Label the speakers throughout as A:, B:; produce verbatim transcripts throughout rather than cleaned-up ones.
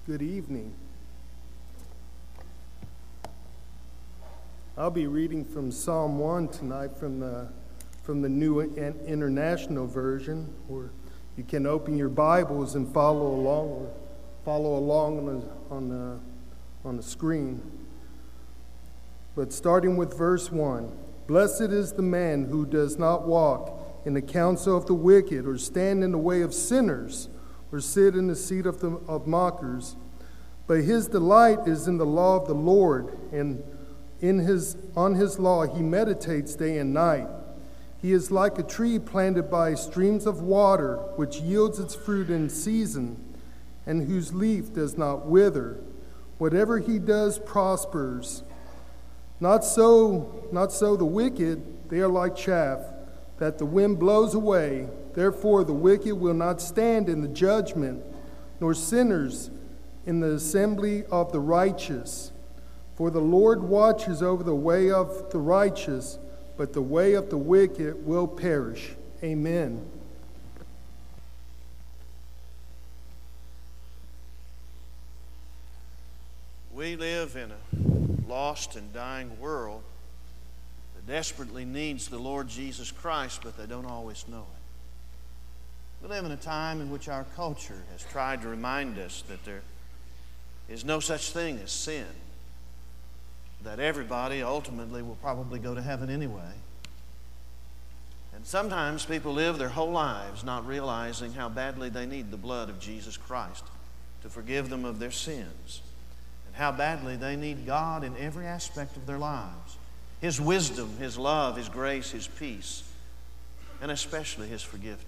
A: Good evening. I'll be reading from Psalm one tonight from the from the New International Version, or you can open your Bibles and follow along or follow along on the, on the, on the screen. But starting with verse one, "Blessed is the man who does not walk in the counsel of the wicked, or stand in the way of sinners, or sit in the seat of, the, of mockers. But his delight is in the law of the Lord, and in his, on his law he meditates day and night. He is like a tree planted by streams of water, which yields its fruit in season, and whose leaf does not wither. Whatever he does prospers. Not so, not so the wicked, they are like chaff that the wind blows away. Therefore the wicked will not stand in the judgment, nor sinners in the assembly of the righteous. For the Lord watches over the way of the righteous, but the way of the wicked will perish." Amen.
B: We live in a lost and dying world that desperately needs the Lord Jesus Christ, but they don't always know it. We live in a time in which our culture has tried to remind us that there is no such thing as sin, that everybody ultimately will probably go to heaven anyway. And sometimes people live their whole lives not realizing how badly they need the blood of Jesus Christ to forgive them of their sins, and how badly they need God in every aspect of their lives. His wisdom, His love, His grace, His peace, and especially His forgiveness.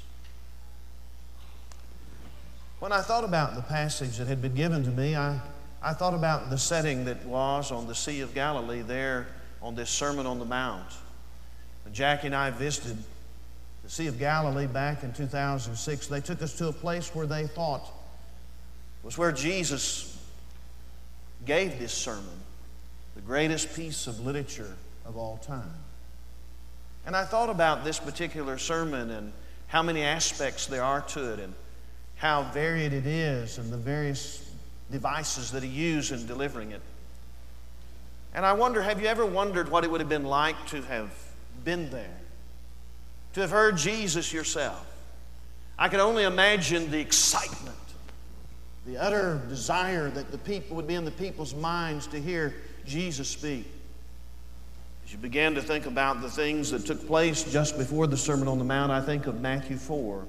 B: When I thought about the passage that had been given to me, I, I thought about the setting that was on the Sea of Galilee there on this Sermon on the Mount. When Jackie and I visited the Sea of Galilee back in two thousand six, they took us to a place where they thought was where Jesus gave this sermon, the greatest piece of literature of all time. And I thought about this particular sermon and how many aspects there are to it, and how varied it is, and the various devices that He used in delivering it. And I wonder, have you ever wondered what it would have been like to have been there, to have heard Jesus yourself? I can only imagine the excitement, the utter desire that the people would be in the people's minds to hear Jesus speak. As you begin to think about the things that took place just before the Sermon on the Mount, I think of Matthew four.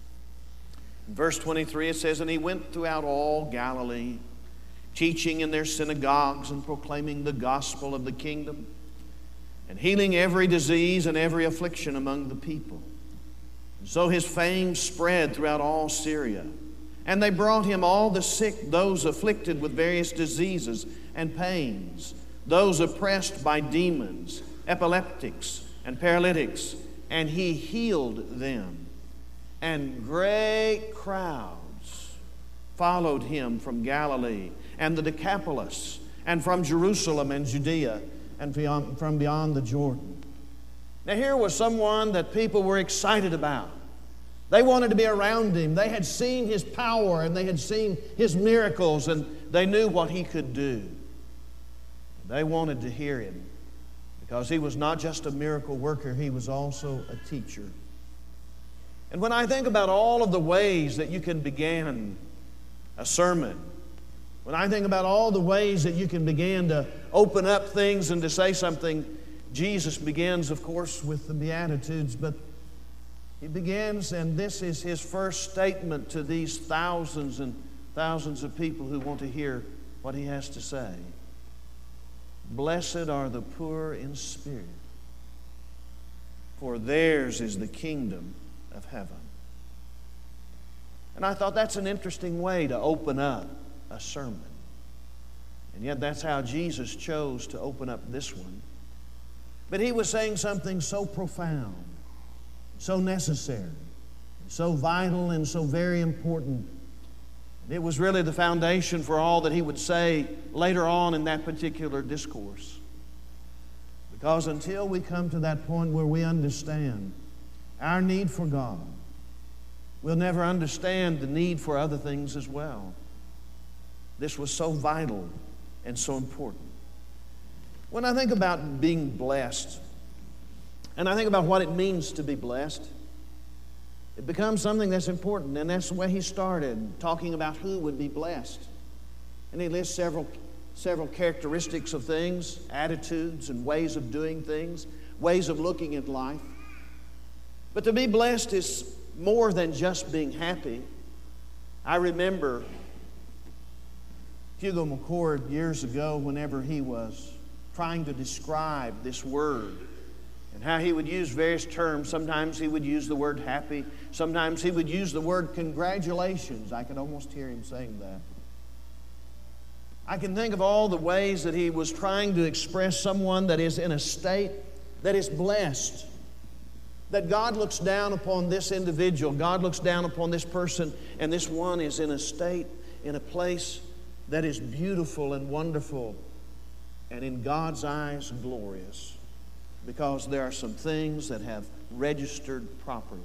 B: In verse twenty-three it says, "And He went throughout all Galilee, teaching in their synagogues and proclaiming the gospel of the kingdom, and healing every disease and every affliction among the people. And so His fame spread throughout all Syria. And they brought Him all the sick, those afflicted with various diseases and pains, those oppressed by demons, epileptics and paralytics, and He healed them. And great crowds followed Him from Galilee and the Decapolis, and from Jerusalem and Judea, and from beyond the Jordan." Now here was someone that people were excited about. They wanted to be around Him. They had seen His power, and they had seen His miracles, and they knew what He could do. They wanted to hear Him, because He was not just a miracle worker, He was also a teacher. And when I think about all of the ways that you can begin a sermon, when I think about all the ways that you can begin to open up things and to say something, Jesus begins, of course, with the Beatitudes, but He begins, and this is His first statement to these thousands and thousands of people who want to hear what He has to say. "Blessed are the poor in spirit, for theirs is the kingdom of heaven." And I thought that's an interesting way to open up a sermon. And yet that's how Jesus chose to open up this one. But He was saying something so profound, so necessary, so vital, and so very important. It was really the foundation for all that He would say later on in that particular discourse. Because until we come to that point where we understand our need for God, we'll never understand the need for other things as well. This was so vital and so important. When I think about being blessed, and I think about what it means to be blessed, it becomes something that's important, and that's the way he started, talking about who would be blessed. And he lists several, several characteristics of things, attitudes and ways of doing things, ways of looking at life. But to be blessed is more than just being happy. I remember Hugo McCord years ago, whenever he was trying to describe this word and how he would use various terms. Sometimes he would use the word happy. Sometimes he would use the word congratulations. I could almost hear him saying that. I can think of all the ways that he was trying to express someone that is in a state that is blessed. That God looks down upon this individual. God looks down upon this person, and this one is in a state, in a place that is beautiful and wonderful, and in God's eyes glorious, because there are some things that have registered properly.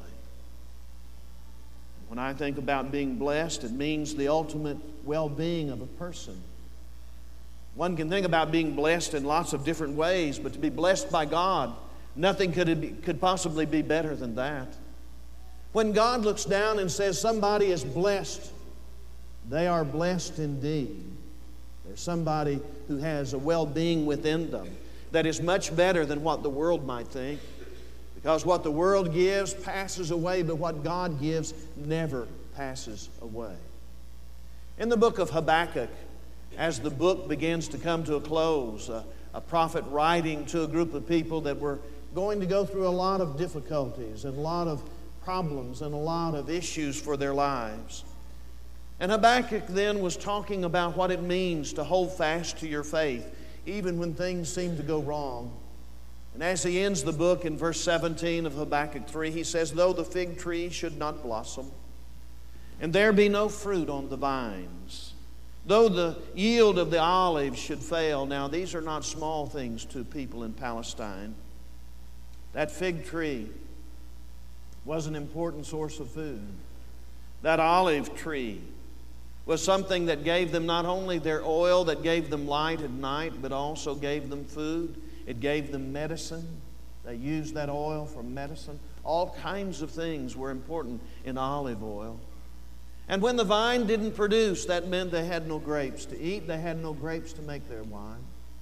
B: When I think about being blessed, it means the ultimate well-being of a person. One can think about being blessed in lots of different ways, but to be blessed by God, nothing could, be, could possibly be better than that. When God looks down and says somebody is blessed, they are blessed indeed. There's somebody who has a well-being within them that is much better than what the world might think, because what the world gives passes away, but what God gives never passes away. In the book of Habakkuk, as the book begins to come to a close, a, a prophet writing to a group of people that were going to go through a lot of difficulties and a lot of problems and a lot of issues for their lives. And Habakkuk then was talking about what it means to hold fast to your faith, even when things seem to go wrong. And as he ends the book in verse seventeen of Habakkuk three, he says, "Though the fig tree should not blossom, and there be no fruit on the vines, though the yield of the olive should fail." Now, these are not small things to people in Palestine. That fig tree was an important source of food. That olive tree was something that gave them not only their oil, that gave them light at night, but also gave them food. It gave them medicine. They used that oil for medicine. All kinds of things were important in olive oil. And when the vine didn't produce, that meant they had no grapes to eat. They had no grapes to make their wine.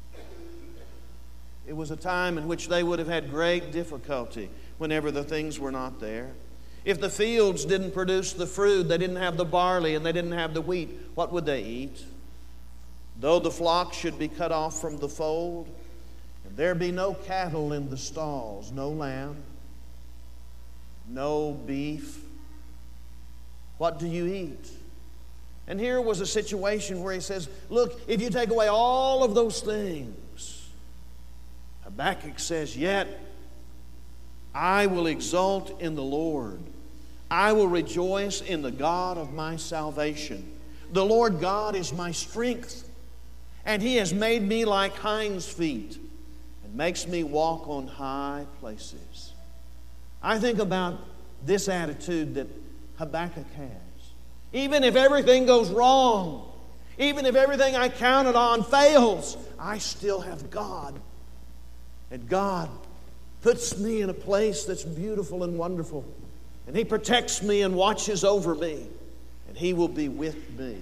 B: It was a time in which they would have had great difficulty whenever the things were not there. If the fields didn't produce the fruit, they didn't have the barley and they didn't have the wheat, what would they eat? Though the flock should be cut off from the fold, and there be no cattle in the stalls, no lamb, no beef, what do you eat? And here was a situation where he says, look, if you take away all of those things, Habakkuk says, yet I will exult in the Lord. I will rejoice in the God of my salvation. The Lord God is my strength, and He has made me like hinds' feet and makes me walk on high places. I think about this attitude that Habakkuk has. Even if everything goes wrong, even if everything I counted on fails, I still have God. And God puts me in a place that's beautiful and wonderful. And He protects me and watches over me. And He will be with me.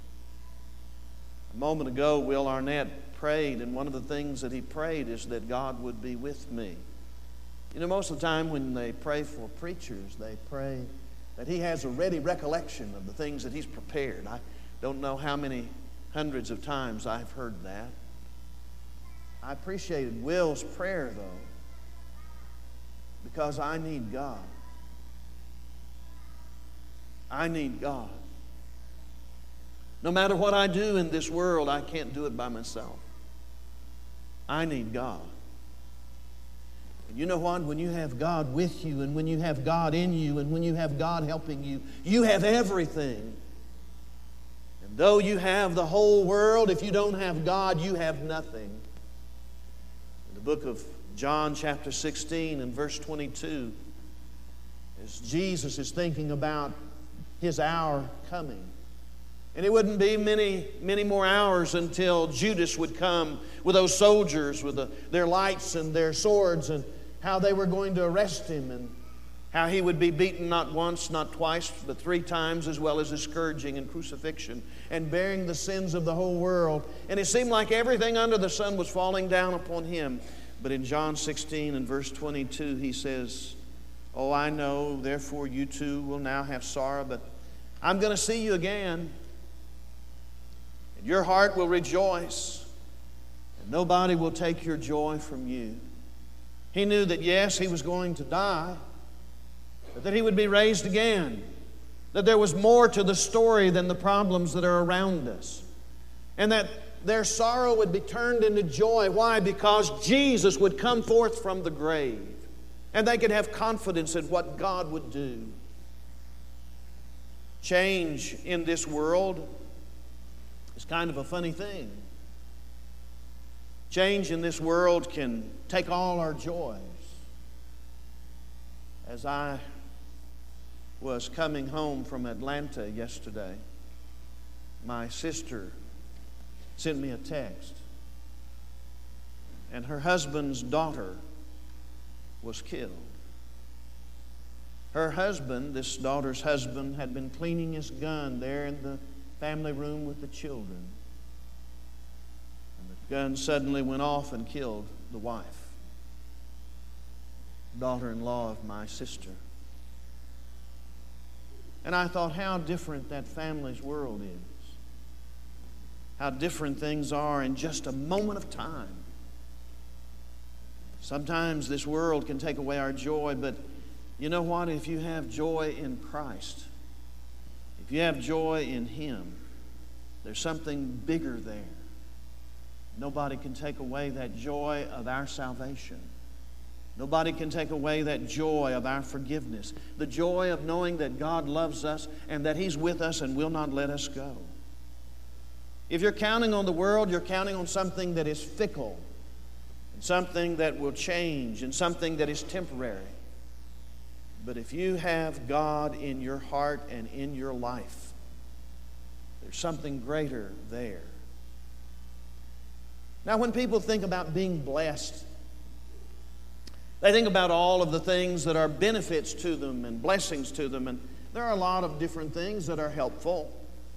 B: A moment ago, Will Arnett prayed, and one of the things that he prayed is that God would be with me. You know, most of the time when they pray for preachers, they pray that he has a ready recollection of the things that he's prepared. I don't know how many hundreds of times I've heard that. I appreciated Will's prayer, though, because I need God. I need God. No matter what I do in this world, I can't do it by myself. I need God. And you know what? When you have God with you, and when you have God in you, and when you have God helping you, you have everything. And though you have the whole world, if you don't have God, you have nothing. In the book of John chapter sixteen and verse twenty-two, as Jesus is thinking about His hour coming, And it wouldn't be many, many more hours until Judas would come with those soldiers with the, their lights and their swords, and how they were going to arrest him, and how he would be beaten not once, not twice, but three times, as well as his scourging and crucifixion, and bearing the sins of the whole world. And it seemed like everything under the sun was falling down upon him. But in John sixteen and verse twenty-two, he says, "Oh, I know, therefore you too will now have sorrow, but I'm going to see you again. And your heart will rejoice, and nobody will take your joy from you." He knew that, yes, he was going to die, but that he would be raised again. That there was more to the story than the problems that are around us. And that their sorrow would be turned into joy. Why? Because Jesus would come forth from the grave. And they could have confidence in what God would do. Change in this world is kind of a funny thing. Change in this world can take all our joys. As I was coming home from Atlanta yesterday, my sister sent me a text. And her husband's daughter was killed. Her husband, this daughter's husband, had been cleaning his gun there in the family room with the children. And the gun suddenly went off and killed the wife, daughter-in-law of my sister. And I thought how different that family's world is. How different things are in just a moment of time. Sometimes this world can take away our joy, but you know what? If you have joy in Christ, if you have joy in Him, there's something bigger there. Nobody can take away that joy of our salvation. Nobody can take away that joy of our forgiveness. The joy of knowing that God loves us and that He's with us and will not let us go. If you're counting on the world, you're counting on something that is fickle, and something that will change, and something that is temporary. But if you have God in your heart and in your life, there's something greater there. Now, when people think about being blessed, they think about all of the things that are benefits to them and blessings to them, and there are a lot of different things that are helpful.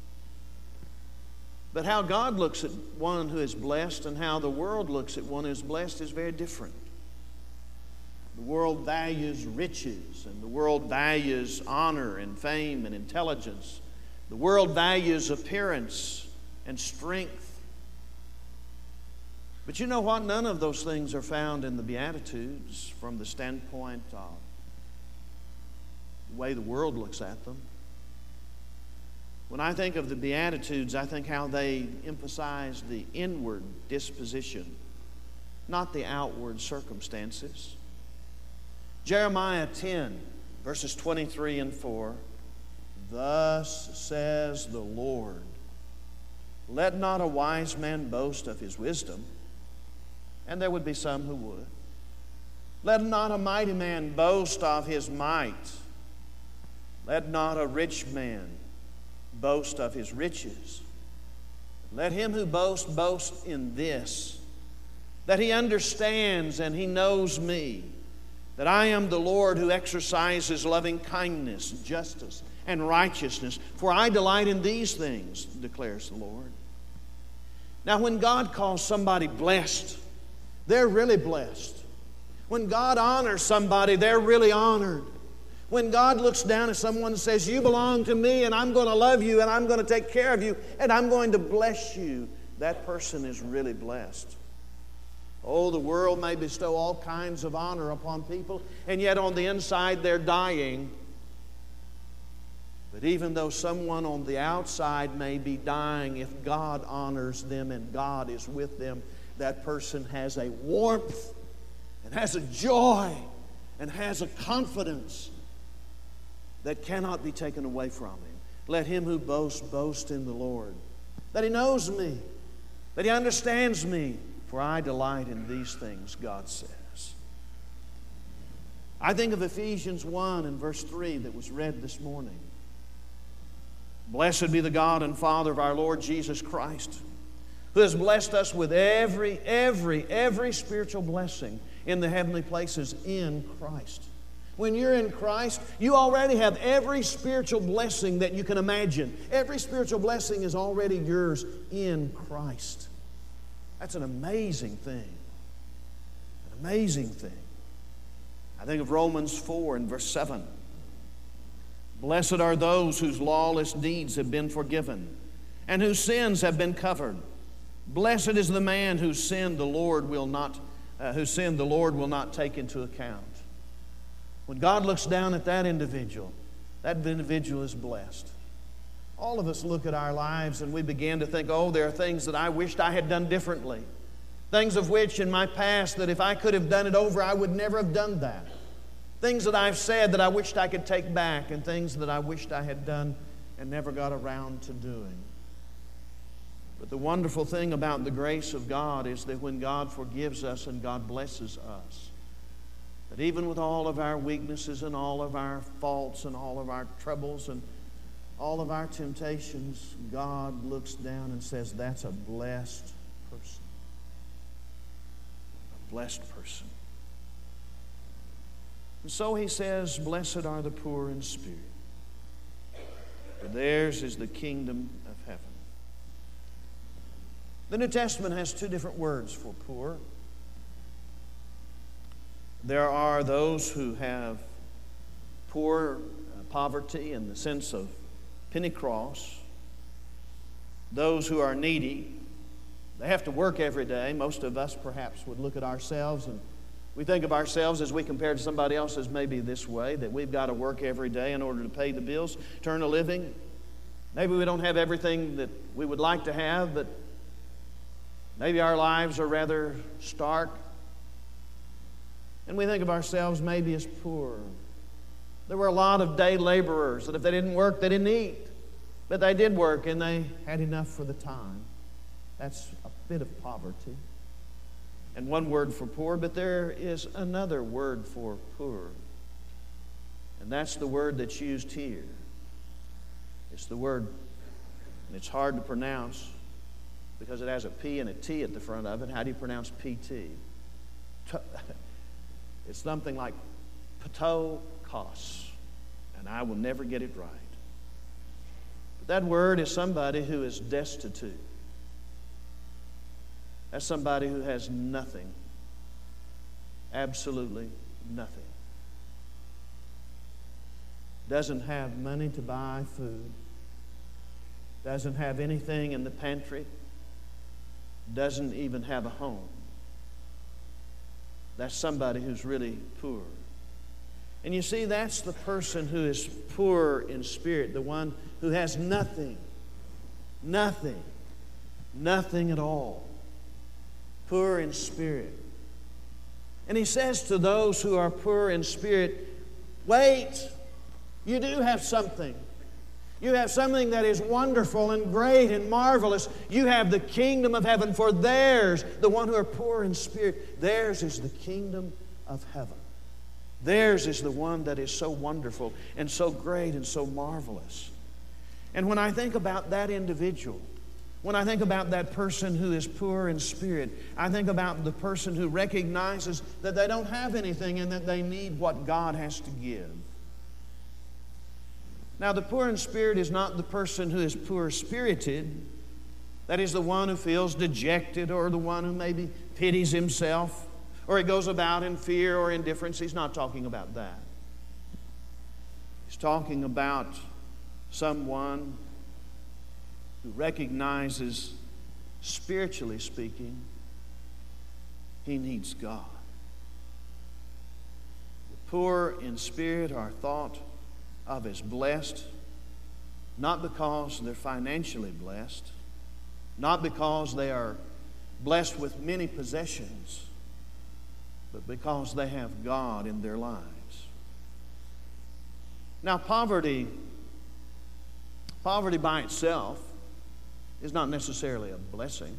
B: But how God looks at one who is blessed and how the world looks at one who is blessed is very different. The world values riches, and the world values honor and fame and intelligence. The world values appearance and strength. But you know what? None of those things are found in the Beatitudes from the standpoint of the way the world looks at them. When I think of the Beatitudes, I think how they emphasize the inward disposition, not the outward circumstances. Jeremiah ten, verses twenty-three and four, "Thus says the Lord, let not a wise man boast of his wisdom," and there would be some who would. "Let not a mighty man boast of his might. Let not a rich man boast of his riches. Let him who boasts boast in this, that he understands and he knows me, that I am the Lord who exercises loving kindness, justice, and righteousness. For I delight in these things, declares the Lord." Now, when God calls somebody blessed, they're really blessed. When God honors somebody, they're really honored. When God looks down at someone and says, "You belong to me, and I'm going to love you, and I'm going to take care of you, and I'm going to bless you," that person is really blessed. Oh, the world may bestow all kinds of honor upon people, and yet on the inside they're dying. But even though someone on the outside may be dying, if God honors them and God is with them, that person has a warmth and has a joy and has a confidence that cannot be taken away from him. Let him who boasts boast in the Lord, that he knows me, that he understands me, for I delight in these things, God says. I think of Ephesians one and verse three that was read this morning. Blessed be the God and Father of our Lord Jesus Christ, who has blessed us with every, every, every spiritual blessing in the heavenly places in Christ. When you're in Christ, you already have every spiritual blessing that you can imagine. Every spiritual blessing is already yours in Christ. That's an amazing thing. An amazing thing. I think of Romans four and verse seven. Blessed are those whose lawless deeds have been forgiven and whose sins have been covered. Blessed is the man whose sin the Lord will not, uh, whose sin the Lord will not take into account. When God looks down at that individual, that individual is blessed. All of us look at our lives and we begin to think, oh, there are things that I wished I had done differently. Things of which in my past that if I could have done it over, I would never have done that. Things that I've said that I wished I could take back, and things that I wished I had done and never got around to doing. But the wonderful thing about the grace of God is that when God forgives us and God blesses us, that even with all of our weaknesses and all of our faults and all of our troubles and all of our temptations, God looks down and says, that's a blessed person. A blessed person. And so he says, blessed are the poor in spirit, for theirs is the kingdom of heaven. The New Testament has two different words for poor. There are those who have poor uh, poverty in the sense of penny cross. Those who are needy, they have to work every day. Most of us perhaps would look at ourselves and we think of ourselves as we compare to somebody else as maybe this way, that we've got to work every day in order to pay the bills, to earn a living. Maybe we don't have everything that we would like to have, but maybe our lives are rather stark. And we think of ourselves maybe as poor. There were a lot of day laborers that if they didn't work, they didn't eat. But they did work and they had enough for the time. That's a bit of poverty. And one word for poor, but there is another word for poor. And that's the word that's used here. It's the word, and it's hard to pronounce because it has a P and a T at the front of it. How do you pronounce P T? It's something like patokos, and I will never get it right. But that word is somebody who is destitute. That's somebody who has nothing, absolutely nothing. Doesn't have money to buy food, doesn't have anything in the pantry, doesn't even have a home. That's somebody who's really poor. And you see, that's the person who is poor in spirit, the one who has nothing, nothing, nothing at all. Poor in spirit. And he says to those who are poor in spirit, wait, you do have something. You have something that is wonderful and great and marvelous. You have the kingdom of heaven, for theirs, the one who are poor in spirit, theirs is the kingdom of heaven. Theirs is the one that is so wonderful and so great and so marvelous. And when I think about that individual, when I think about that person who is poor in spirit, I think about the person who recognizes that they don't have anything and that they need what God has to give. Now, the poor in spirit is not the person who is poor-spirited. That is the one who feels dejected or the one who maybe pities himself or he goes about in fear or indifference. He's not talking about that. He's talking about someone who recognizes, spiritually speaking, he needs God. The poor in spirit are thought of as blessed, not because they're financially blessed, not because they are blessed with many possessions, but because they have God in their lives. Now, poverty, poverty by itself is not necessarily a blessing.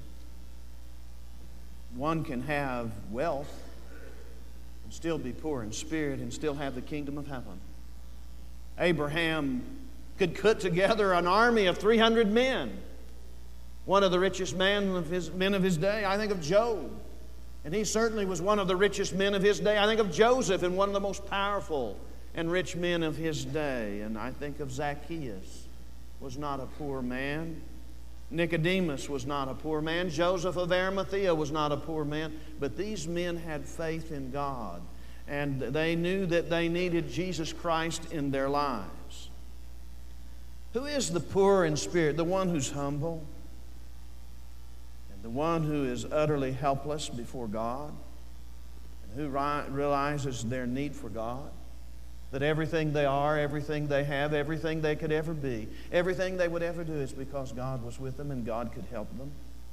B: One can have wealth and still be poor in spirit and still have the kingdom of heaven. Abraham could put together an army of three hundred men. One of the richest men of his, men of his day, I think of Job. And he certainly was one of the richest men of his day. I think of Joseph, and one of the most powerful and rich men of his day. And I think of Zacchaeus, was not a poor man. Nicodemus was not a poor man. Joseph of Arimathea was not a poor man. But these men had faith in God, and they knew that they needed Jesus Christ in their lives. Who is the poor in spirit? The one who's humble, and the one who is utterly helpless before God, and who ri- realizes their need for God. That everything they are, everything they have, everything they could ever be, everything they would ever do is because God was with them and God could help them.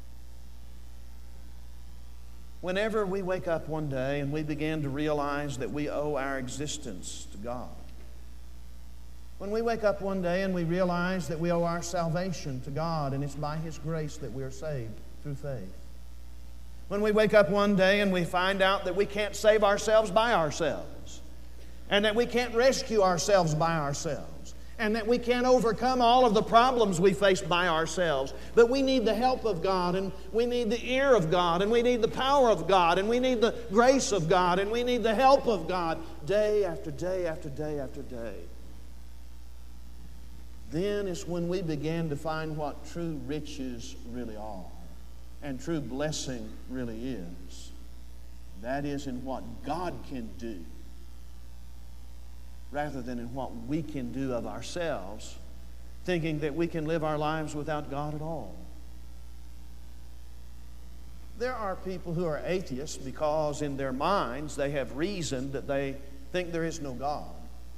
B: Whenever we wake up one day and we begin to realize that we owe our existence to God, when we wake up one day and we realize that we owe our salvation to God and it's by His grace that we are saved through faith, when we wake up one day and we find out that we can't save ourselves by ourselves, and that we can't rescue ourselves by ourselves, and that we can't overcome all of the problems we face by ourselves, but we need the help of God, and we need the ear of God, and we need the power of God, and we need the grace of God, and we need the help of God day after day after day after day. Then is when we begin to find what true riches really are and true blessing really is. That is in what God can do, rather than in what we can do of ourselves, thinking that we can live our lives without God at all. There are people who are atheists because in their minds they have reasoned that they think there is no God.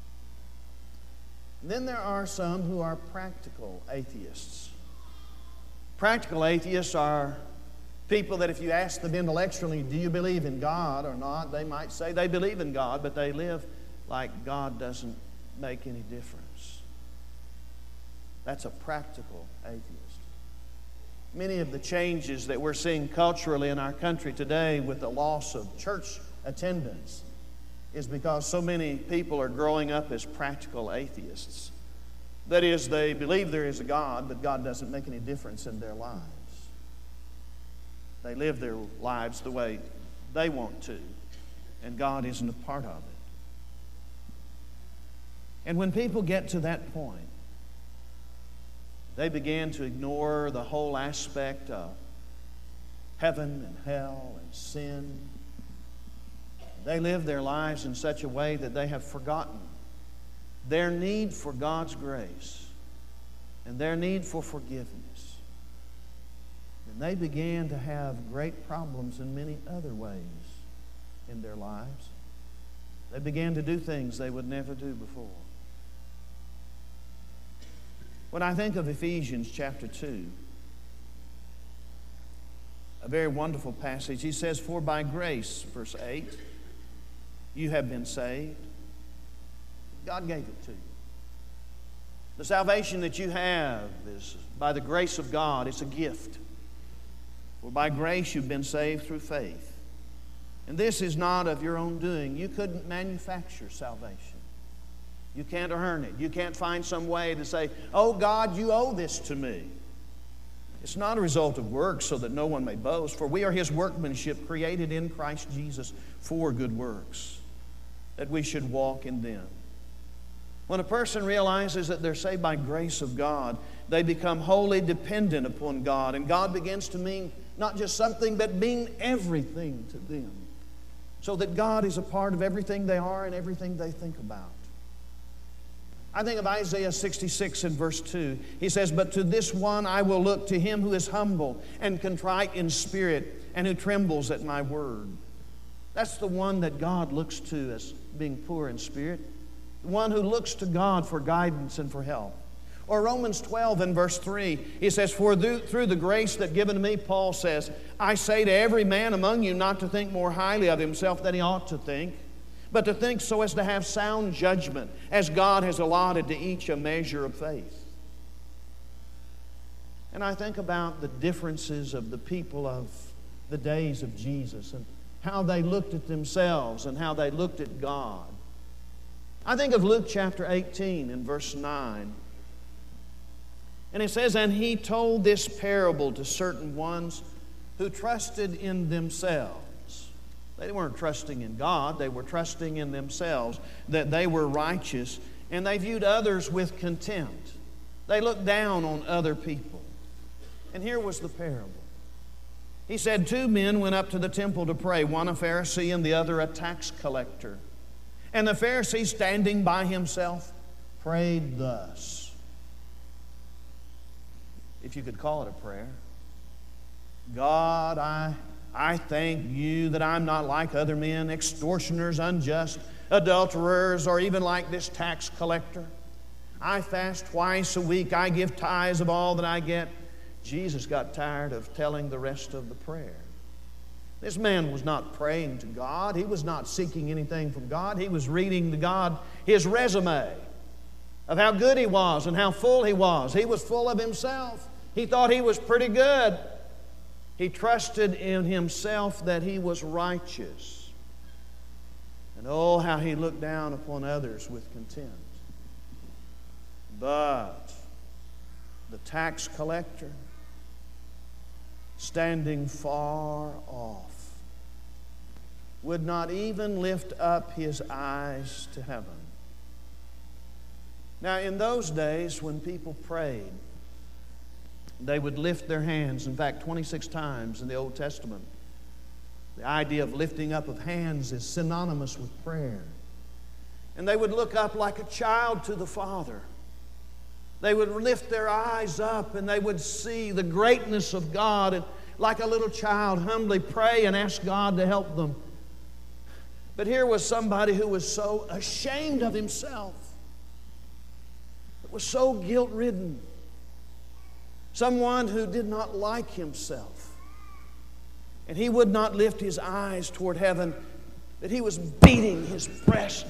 B: And then there are some who are practical atheists. Practical atheists are people that if you ask them intellectually, do you believe in God or not, they might say they believe in God, but they live like God doesn't make any difference. That's a practical atheist. Many of the changes that we're seeing culturally in our country today with the loss of church attendance is because so many people are growing up as practical atheists. That is, they believe there is a God, but God doesn't make any difference in their lives. They live their lives the way they want to, and God isn't a part of it. And when people get to that point, they begin to ignore the whole aspect of heaven and hell and sin. They live their lives in such a way that they have forgotten their need for God's grace and their need for forgiveness. And they began to have great problems in many other ways in their lives. They began to do things they would never do before. When I think of Ephesians chapter two, a very wonderful passage, he says, "For by grace," verse eight, "you have been saved." God gave it to you. The salvation that you have is by the grace of God. It's a gift. For by grace you've been saved through faith. And this is not of your own doing. You couldn't manufacture salvation. You can't earn it. You can't find some way to say, "Oh God, you owe this to me." It's not a result of works so that no one may boast, for we are His workmanship created in Christ Jesus for good works, that we should walk in them. When a person realizes that they're saved by grace of God, they become wholly dependent upon God, and God begins to mean not just something, but mean everything to them, so that God is a part of everything they are and everything they think about. I think of Isaiah sixty-six and verse two. He says, "But to this one I will look, to him who is humble and contrite in spirit and who trembles at my word." That's the one that God looks to as being poor in spirit. The one who looks to God for guidance and for help. Or Romans twelve and verse three, he says, "For through the grace that given to me," Paul says, "I say to every man among you not to think more highly of himself than he ought to think, but to think so as to have sound judgment, as God has allotted to each a measure of faith." And I think about the differences of the people of the days of Jesus and how they looked at themselves and how they looked at God. I think of Luke chapter eighteen and verse nine. And it says, and he told this parable to certain ones who trusted in themselves. They weren't trusting in God, they were trusting in themselves, that they were righteous, and they viewed others with contempt. They looked down on other people. And here was the parable. He said, two men went up to the temple to pray, one a Pharisee and the other a tax collector. And the Pharisee, standing by himself, prayed thus. If you could call it a prayer. God, I, I thank you that I'm not like other men, extortioners, unjust, adulterers, or even like this tax collector. I fast twice a week. I give tithes of all that I get. Jesus got tired of telling the rest of the prayer. This man was not praying to God. He was not seeking anything from God. He was reading to God his resume of how good he was and how full he was. He was full of himself. He thought he was pretty good. He trusted in himself that he was righteous. And oh, how he looked down upon others with contempt. But the tax collector, standing far off, would not even lift up his eyes to heaven. Now, in those days when people prayed, they would lift their hands. In fact, twenty-six times in the Old Testament, the idea of lifting up of hands is synonymous with prayer. And they would look up like a child to the Father. They would lift their eyes up and they would see the greatness of God, and like a little child humbly pray and ask God to help them. But here was somebody who was so ashamed of himself, was so guilt-ridden, someone who did not like himself, and he would not lift his eyes toward heaven, that he was beating his breast,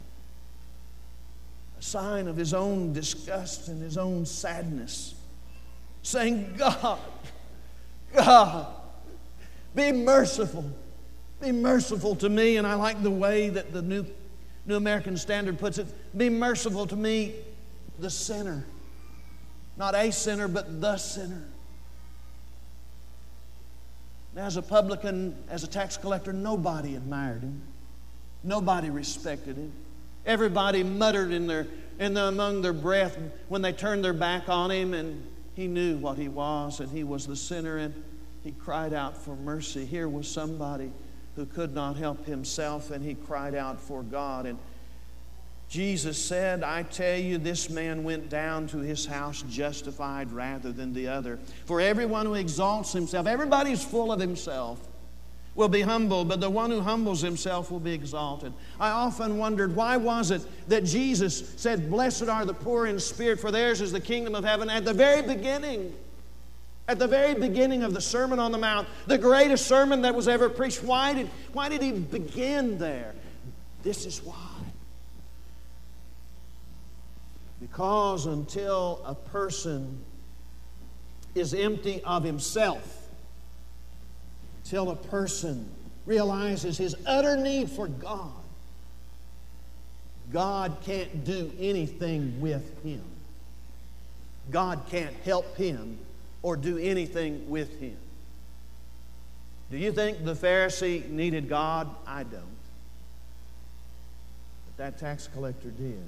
B: a sign of his own disgust and his own sadness, saying, God, God, be merciful, be merciful to me. And I like the way that the New, New American Standard puts it, be merciful to me, the sinner. Not a sinner, but the sinner. As a publican, as a tax collector, nobody admired him. Nobody respected him. Everybody muttered in their, in the, among their breath when they turned their back on him, and he knew what he was, and he was the sinner, and he cried out for mercy. Here was somebody who could not help himself, and he cried out for God. And Jesus said, I tell you, this man went down to his house justified rather than the other. For everyone who exalts himself, everybody's full of himself, will be humbled, but the one who humbles himself will be exalted. I often wondered, why was it that Jesus said, blessed are the poor in spirit, for theirs is the kingdom of heaven, at the very beginning? At the very beginning of the Sermon on the Mount, the greatest sermon that was ever preached. Why did, why did he begin there? This is why. Because until a person is empty of himself, until a person realizes his utter need for God, God can't do anything with him. God can't help him or do anything with him. Do you think the Pharisee needed God? I don't. But that tax collector did.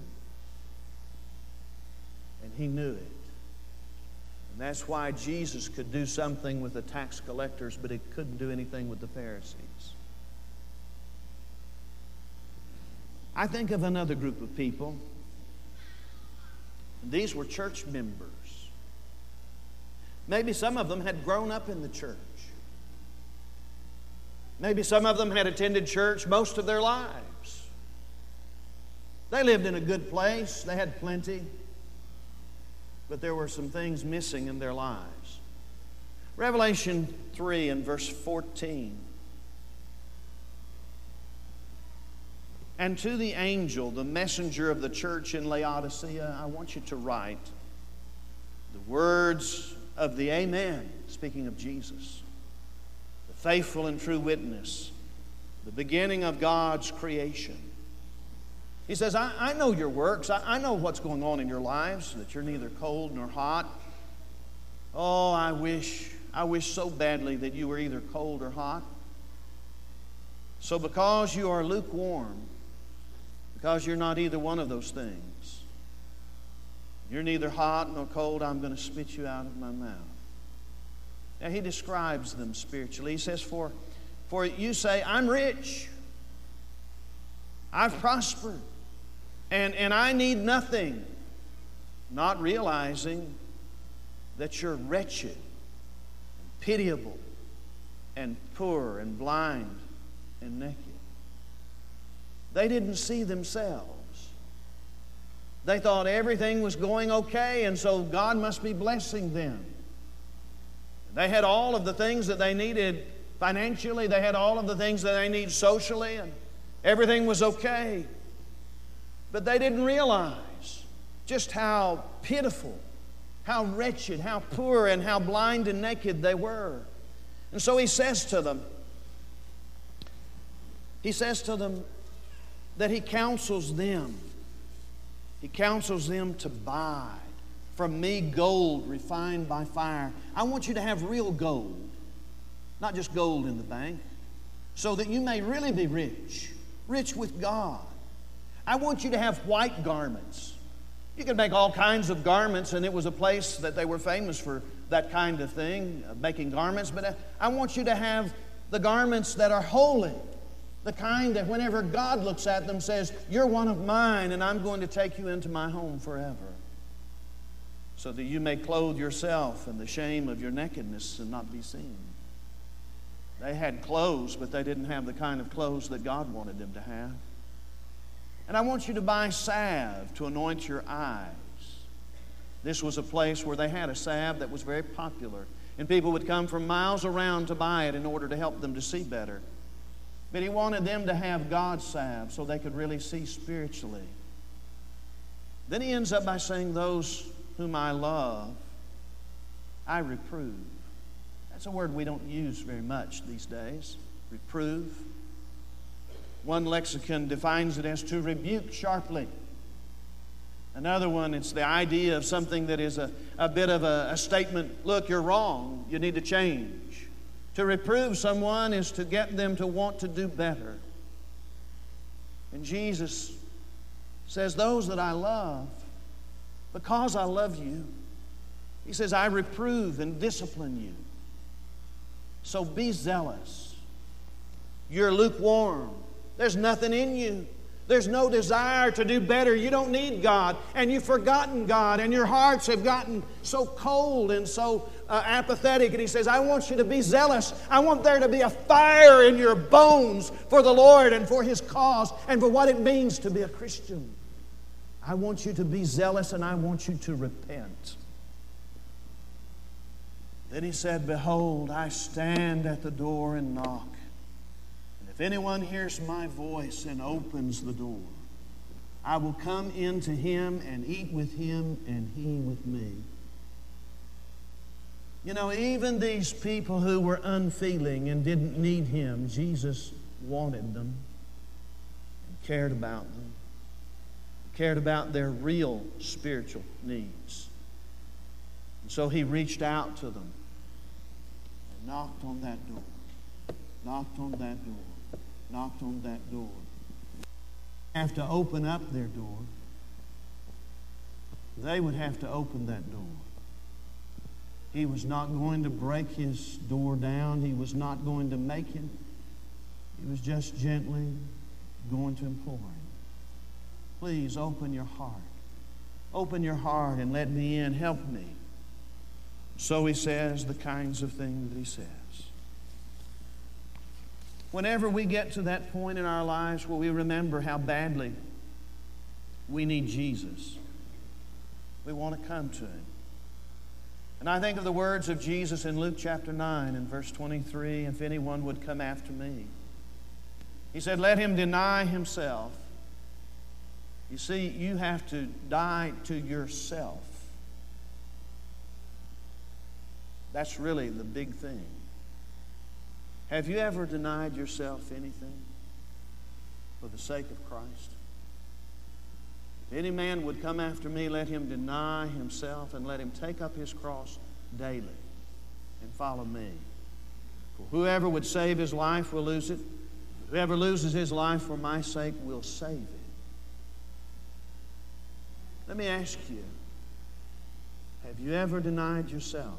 B: And he knew it. And that's why Jesus could do something with the tax collectors, but he couldn't do anything with the Pharisees. I think of another group of people. And these were church members. Maybe some of them had grown up in the church. Maybe some of them had attended church most of their lives. They lived in a good place. They had plenty. But there were some things missing in their lives. Revelation three and verse fourteen. And to the angel, the messenger of the church in Laodicea, I want you to write the words of the Amen, speaking of Jesus, the faithful and true witness, the beginning of God's creation. He He says, I, I know your works. I, I know what's going on in your lives, that you're neither cold nor hot. Oh, I wish, I wish so badly that you were either cold or hot. So because you are lukewarm, because you're not either one of those things, you're neither hot nor cold, I'm going to spit you out of my mouth. Now he describes them spiritually. He says, for, for you say, I'm rich, I've prospered, and, and I need nothing, not realizing that you're wretched, and pitiable, and poor, and blind, and naked. They didn't see themselves. They thought everything was going okay, and so God must be blessing them. They had all of the things that they needed financially. They had all of the things that they need socially, and everything was okay. But they didn't realize just how pitiful, how wretched, how poor, and how blind and naked they were. And so he says to them, he says to them that he counsels them. He counsels them to buy from me gold refined by fire. I want you to have real gold, not just gold in the bank, so that you may really be rich, rich with God. I want you to have white garments. You could make all kinds of garments, and it was a place that they were famous for that kind of thing, making garments. But I want you to have the garments that are holy, the kind that whenever God looks at them says, you're one of mine, and I'm going to take you into my home forever, so that you may clothe yourself in the shame of your nakedness and not be seen. They had clothes, but they didn't have the kind of clothes that God wanted them to have. And I want you to buy salve to anoint your eyes. This was a place where they had a salve that was very popular, and people would come from miles around to buy it in order to help them to see better. But he wanted them to have God's salve so they could really see spiritually. Then he ends up by saying, those whom I love, I reprove. That's a word we don't use very much these days, reprove. One lexicon defines it as to rebuke sharply. Another one, it's the idea of something that is a, a bit of a, a statement, look, you're wrong, you need to change. To reprove someone is to get them to want to do better. And Jesus says, those that I love, because I love you, he says, I reprove and discipline you. So be zealous. You're lukewarm. There's nothing in you. There's no desire to do better. You don't need God, and you've forgotten God, and your hearts have gotten so cold and so uh, apathetic. And he says, I want you to be zealous. I want there to be a fire in your bones for the Lord and for His cause and for what it means to be a Christian. I want you to be zealous, and I want you to repent. Then he said, behold, I stand at the door and knock. If anyone hears my voice and opens the door, I will come into him and eat with him and he with me. You know, even these people who were unfeeling and didn't need him, Jesus wanted them and cared about them, cared about their real spiritual needs. And so he reached out to them and knocked on that door, knocked on that door. knocked on that door. Have to open up their door. They would have to open that door. He was not going to break his door down. He was not going to make him. He was just gently going to implore him. Please open your heart. Open your heart and let me in. Help me. So he says the kinds of things that he says. Whenever we get to that point in our lives where we remember how badly we need Jesus, we want to come to Him. And I think of the words of Jesus in Luke chapter nine and verse twenty-three, if anyone would come after me. He said, let him deny himself. You see, you have to die to yourself. That's really the big thing. Have you ever denied yourself anything for the sake of Christ? If any man would come after me, let him deny himself and let him take up his cross daily and follow me. For whoever would save his life will lose it. Whoever loses his life for my sake will save it. Let me ask you, have you ever denied yourself?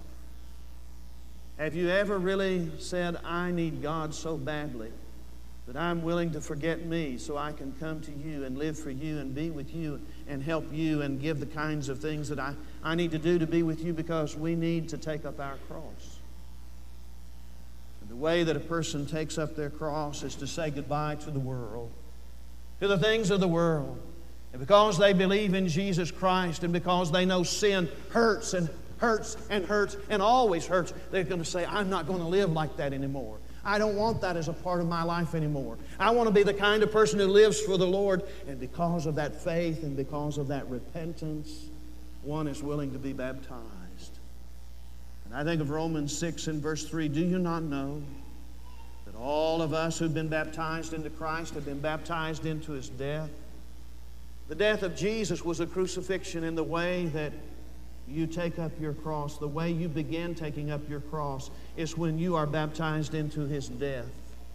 B: Have you ever really said, I need God so badly that I'm willing to forget me so I can come to you and live for you and be with you and help you and give the kinds of things that I, I need to do to be with you, because we need to take up our cross. And the way that a person takes up their cross is to say goodbye to the world, to the things of the world. And because they believe in Jesus Christ and because they know sin hurts and hurts and hurts and always hurts, they're going to say, I'm not going to live like that anymore. I don't want that as a part of my life anymore. I want to be the kind of person who lives for the Lord. And because of that faith and because of that repentance, one is willing to be baptized. And I think of Romans six and verse three. Do you not know that all of us who've been baptized into Christ have been baptized into His death? The death of Jesus was a crucifixion in the way that you take up your cross. The way you begin taking up your cross is when you are baptized into His death.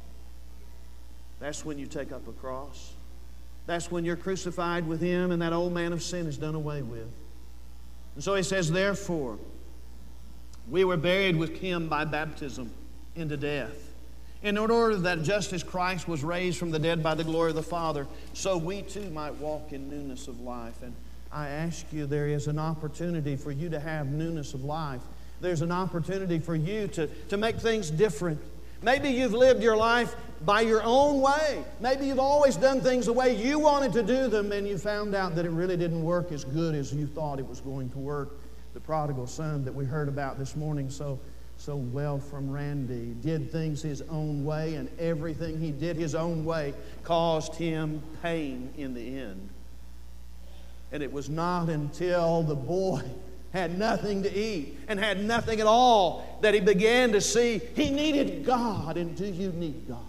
B: That's when you take up a cross. That's when you're crucified with Him and that old man of sin is done away with. And so he says, therefore, we were buried with Him by baptism into death, in order that just as Christ was raised from the dead by the glory of the Father, so we too might walk in newness of life. And I ask you, there is an opportunity for you to have newness of life. There's an opportunity for you to, to make things different. Maybe you've lived your life by your own way. Maybe you've always done things the way you wanted to do them, and you found out that it really didn't work as good as you thought it was going to work. The prodigal son that we heard about this morning so, so well from Randy did things his own way, and everything he did his own way caused him pain in the end. And it was not until the boy had nothing to eat and had nothing at all that he began to see he needed God. And do you need God?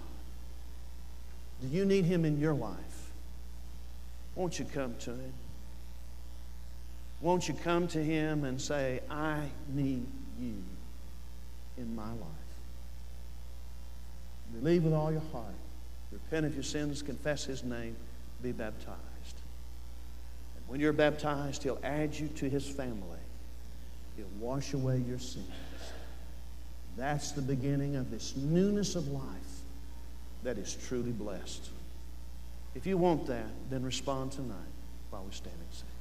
B: Do you need Him in your life? Won't you come to Him? Won't you come to Him and say, I need you in my life? Believe with all your heart. Repent of your sins, confess His name, be baptized. When you're baptized, He'll add you to His family. He'll wash away your sins. That's the beginning of this newness of life that is truly blessed. If you want that, then respond tonight while we stand and sing.